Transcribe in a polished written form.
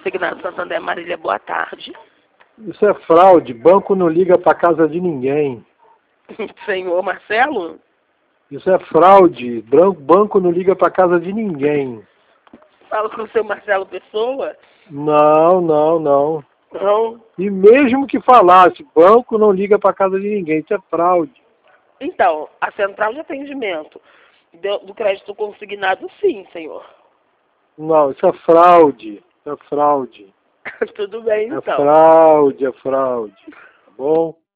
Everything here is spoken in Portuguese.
Consignado Santander, Marília, boa tarde. Isso é fraude. Banco não liga para casa de ninguém. Senhor Marcelo? Isso é fraude. Banco não liga para casa de ninguém. Fala com o seu Marcelo Pessoa? Não, não, não. Não. E mesmo que falasse, banco não liga para casa de ninguém. Isso é fraude. Então, a central de atendimento do crédito consignado, sim, senhor. Não, isso é fraude. Isso é fraude. Tudo bem, então. É fraude, é fraude. Tá bom?